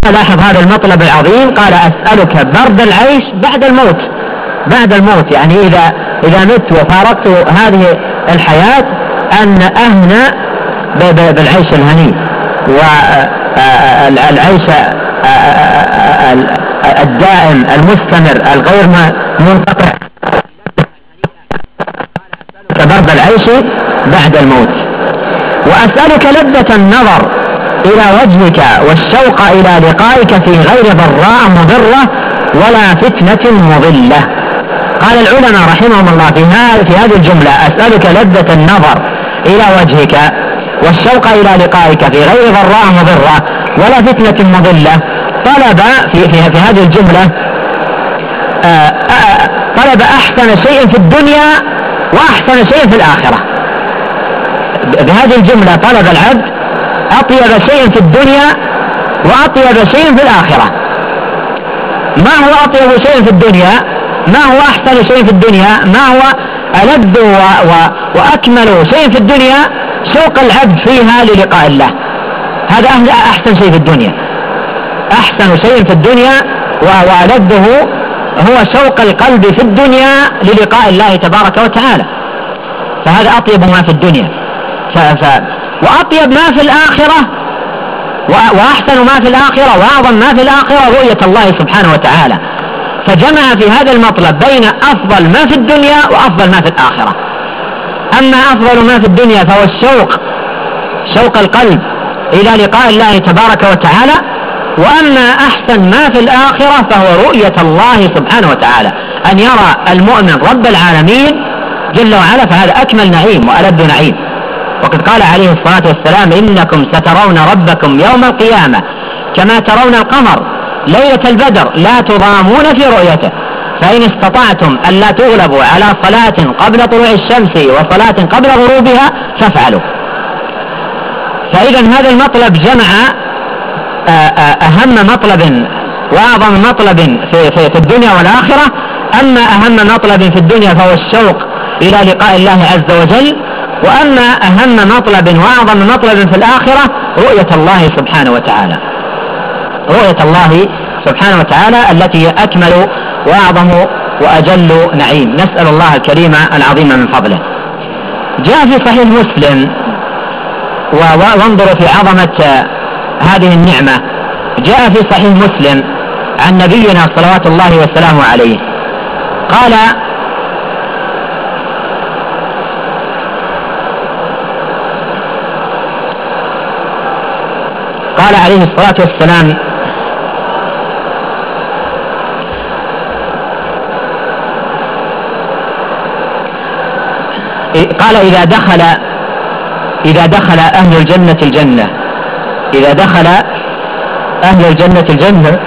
لاحظ هذا المطلب العظيم، قال أسألك برد العيش بعد الموت. بعد الموت يعني إذا مت وفارقت هذه الحياة أن أهنأ بالعيش الهني والعيش الدائم المستمر الغير منقطع. برد العيش بعد الموت. وأسألك لذة النظر إلى وجهك والشوق إلى لقائك في غير ضراء مضرة ولا فتنة مضلة. قال العلماء رحمهم الله في هذه الجملة أسألك لذة النظر إلى وجهك والشوق إلى لقائك في غير ضراء مضرة ولا فتنة مضلة. طلب في هذه الجملة طلب أحسن شيء في الدنيا وأحسن شيء في الآخرة. بهذه الجملة طلب العبد أطيب شيء في الدنيا وأطيب شيء في الآخرة. ما هو أطيب شيء في الدنيا؟ ما هو أحسن شيء في الدنيا؟ ما هو ألذ وأكمل شيء في الدنيا؟ شوق العبد فيها للقاء الله. هذا أحسن شيء في الدنيا. أحسن شيء في الدنيا وألذه هو شوق القلب في الدنيا للقاء الله تبارك وتعالى. فهذا أطيب ما في الدنيا. وأطيب ما في الآخرة وأحسن ما في الآخرة وأعظم ما في الآخرة رؤية الله سبحانه وتعالى. فجمع في هذا المطلب بين أفضل ما في الدنيا وأفضل ما في الآخرة. أما أفضل ما في الدنيا فهو شوق القلب إلى لقاء الله تبارك وتعالى. وأما أحسن ما في الآخرة فهو رؤية الله سبحانه وتعالى، أن يرى المؤمن رب العالمين جل وعلا، فهذا أكمل نعيم وألذ نعيم. وقد قال عليه الصلاة والسلام إنكم سترون ربكم يوم القيامة كما ترون القمر ليلة البدر لا تضامون في رؤيته فإن استطعتم ألا تغلبوا على صلاة قبل طلوع الشمس وصلاة قبل غروبها فافعلوا. فإذا هذا المطلب جمع أهم مطلب وأعظم مطلب في الدنيا والآخرة. أما أهم مطلب في الدنيا فهو الشوق إلى لقاء الله عز وجل، وأما أهم مطلب وأعظم مطلب في الآخرة رؤية الله سبحانه وتعالى. رؤية الله سبحانه وتعالى التي هي أكمل وأعظم وأجل نعيم. نسأل الله الكريم العظيم من فضله. جاء في صحيح مسلم، وانظروا في عظمة هذه النعمة، جاء في صحيح مسلم عن نبينا صلوات الله وسلامه عليه قال عليه الصلاة والسلام قال إذا دخل أهل الجنة الجنة، إذا دخل أهل الجنة الجنة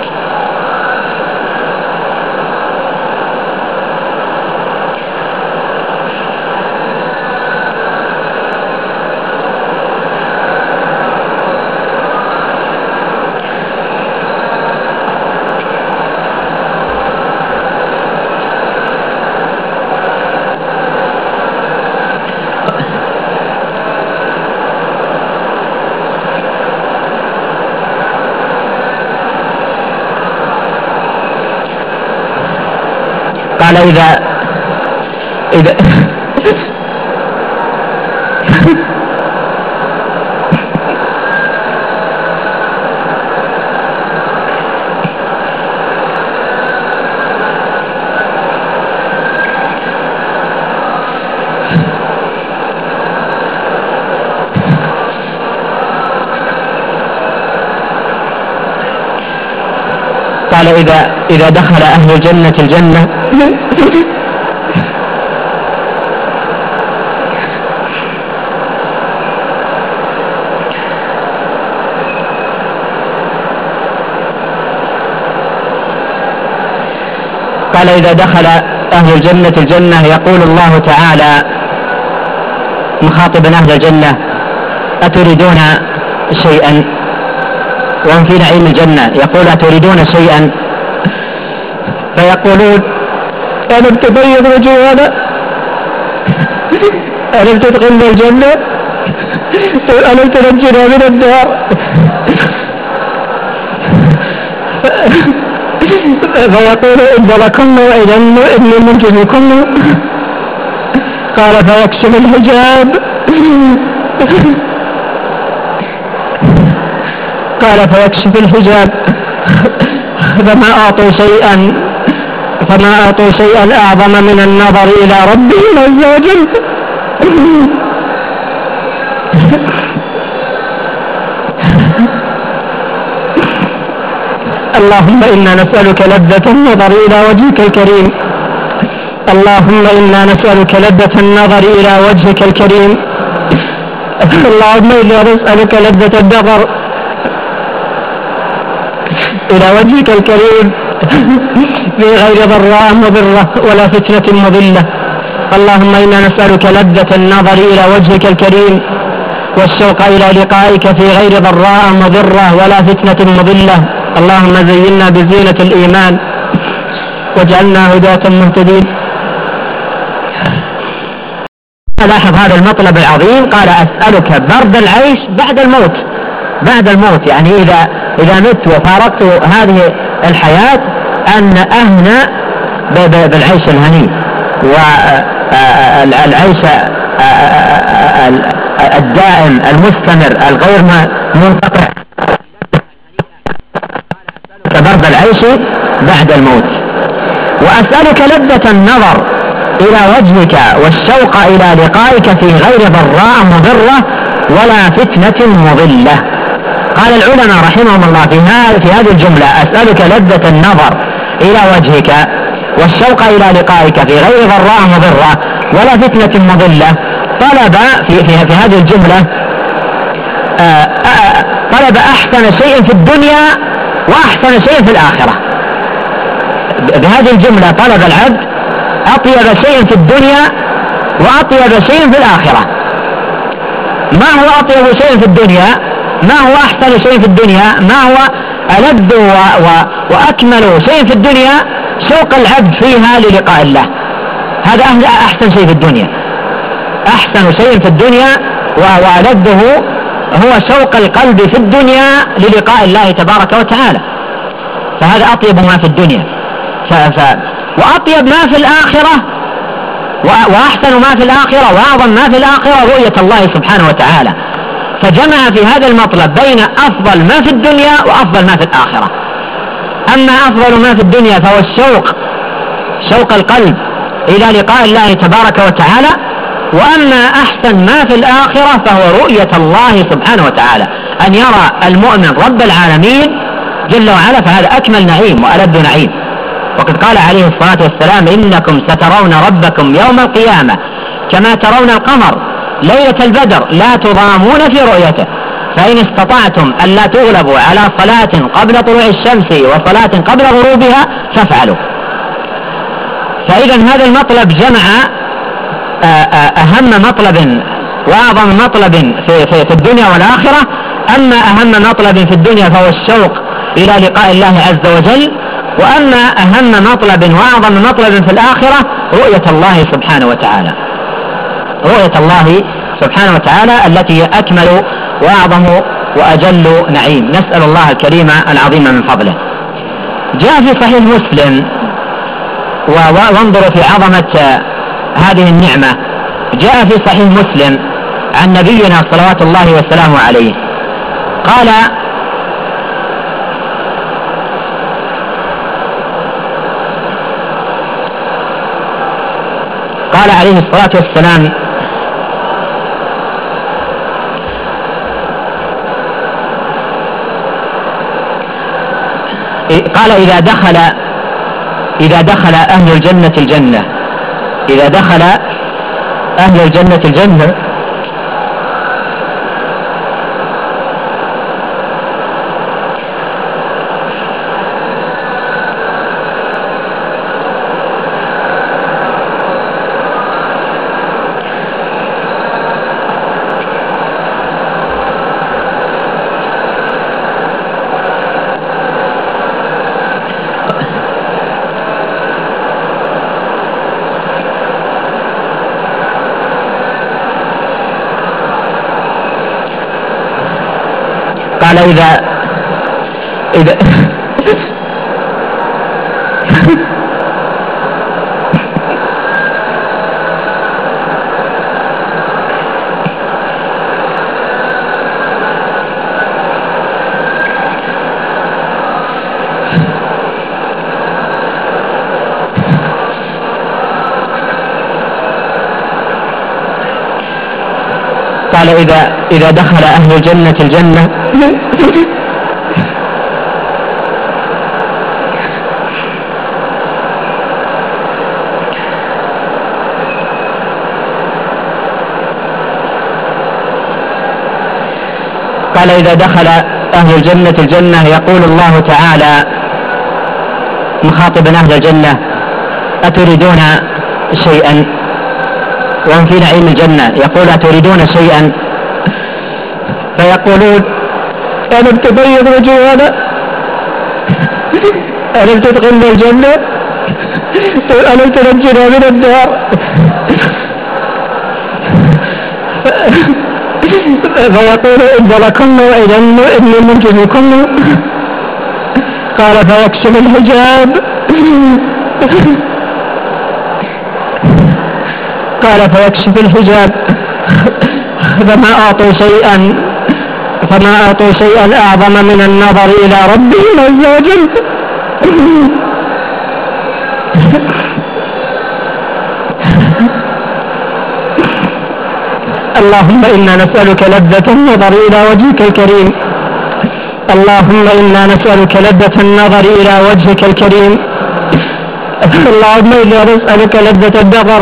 قال إذا إذا دخل أهل الجنة الجنة قال إذا دخل أهل الجنة الجنة يقول الله تعالى مخاطبا أهل الجنة أتريدون شيئا؟ وهم في نعيم الجنة يقول أتريدون شيئا؟ فيقولون ألم تبيض وجوهنا؟ ألم تدخلنا الجنة؟ ألم تنجنا من النار؟ فيقول إن لكن وإذا إني منجزكم. قال فيكشف الحجاب. قال فيكشف الحجاب فما أعطوا شيئا أعظم من النظر إلى ربهم عز وجل. اللهم إنا نسألك لذة النظر إلى وجهك الكريم. اللهم إنا نسألك لذة النظر إلى وجهك الكريم. اللهم إنا نسألك لذة النظر إلى وجهك الكريم في غير ضراء مضرة ولا فتنة مضلة. اللهم إنا نسألك لذة النظر إلى وجهك الكريم والشوق إلى لقائك في غير ضراء مضرة ولا فتنة مضلة. اللهم زينا بزينة الإيمان واجعلنا هداة مهتدين. لاحظ هذا المطلب العظيم، قال أسألك برد العيش بعد الموت، يعني إذا مت وفارقت هذه الحياة أن أهنأ بالعيش الهني والعيش الدائم المستمر الغير منقطع. برد العيش بعد الموت. وأسألك لذة النظر إلى وجهك والشوق إلى لقائك في غير ضراء مضرة ولا فتنة مضلة. قال العلماء رحمهم الله في هذه الجملة أسألك لذة النظر إلى وجهك والشوق إلى لقائك في غير ضراء مضرة ولا فتنة مضلة. طلب في هذه الجملة طلب أحسن شيء في الدنيا وأحسن شيء في الآخرة. بهذه الجملة طلب العبد أطيب شيء في الدنيا وأطيب شيء في الآخرة. ما هو أطيب شيء في الدنيا؟ ما هو أحسن شيء في الدنيا؟ ما هو ألذ وأكمل شيء في الدنيا؟ شوق العبد فيها للقاء الله. هذا أحسن شيء في الدنيا. أحسن شيء في الدنيا وألذه هو شوق القلب في الدنيا للقاء الله تبارك وتعالى. فهذا أطيب ما في الدنيا. وأطيب ما في الآخرة وأحسن ما في الآخرة وأعظم ما في الآخرة رؤية الله سبحانه وتعالى. فجمع في هذا المطلب بين أفضل ما في الدنيا وأفضل ما في الآخرة. أما أفضل ما في الدنيا فهو شوق القلب إلى لقاء الله تبارك وتعالى. وأما أحسن ما في الآخرة فهو رؤية الله سبحانه وتعالى، أن يرى المؤمن رب العالمين جل وعلا، فهذا أكمل نعيم وألذ نعيم. وقد قال عليه الصلاة والسلام إنكم سترون ربكم يوم القيامة كما ترون القمر ليلة البدر لا تضامون في رؤيته، فإن استطعتم ألا تغلبوا على صلاة قبل طلوع الشمس وصلاة قبل غروبها فافعلوا. فإذا هذا المطلب جمع أهم مطلب وأعظم مطلب في الدنيا والآخرة. أما أهم مطلب في الدنيا فهو الشوق إلى لقاء الله عز وجل، وأما أهم مطلب وأعظم مطلب في الآخرة رؤية الله سبحانه وتعالى. رؤية الله سبحانه وتعالى التي هي أكمل وأعظم وأجل نعيم. نسأل الله الكريم العظيم من فضله. جاء في صحيح مسلم، وانظروا في عظمة هذه النعمة، جاء في صحيح مسلم عن نبينا صلوات الله وسلامه عليه قال عليه الصلاة والسلام قال إذا دخل أهل الجنة الجنة، إذا دخل أهل الجنة الجنة قال قال إذا دخل أهل الجنة الجنة قال إذا دخل أهل الجنة الجنة يقول الله تعالى مخاطبا أهل الجنة أتريدون شيئا؟ وهم في نعيم الجنة يقول أتريدون شيئا؟ فيقولون ألم تبيض وجوهنا؟ ألم تدخلنا الجنة؟ ألم تنجنا من النار؟ فيقول إن لكم وإذا إني منجزكم. قال فيكشف الحجاب قال فيكشف الحجاب فما أعطوا شيئا أعظم من النظر إلى ربهم عز وجل. اللهم إنا نسألك لذة النظر إلى وجهك الكريم. اللهم إنا نسألك لذة النظر إلى وجهك الكريم. اللهم إنا نسألك لذة النظر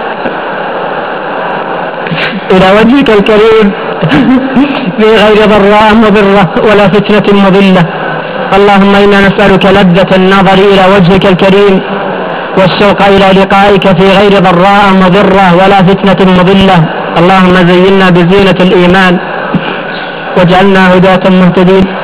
إلى وجهك الكريم في غير ضراء مضرة ولا فتنة مضلة. اللهم إنا نسألك لذة النظر إلى وجهك الكريم والشوق إلى لقائك في غير ضراء مضرة ولا فتنة مضلة. اللهم زينا بزينة الإيمان واجعلنا هداة مهتدين.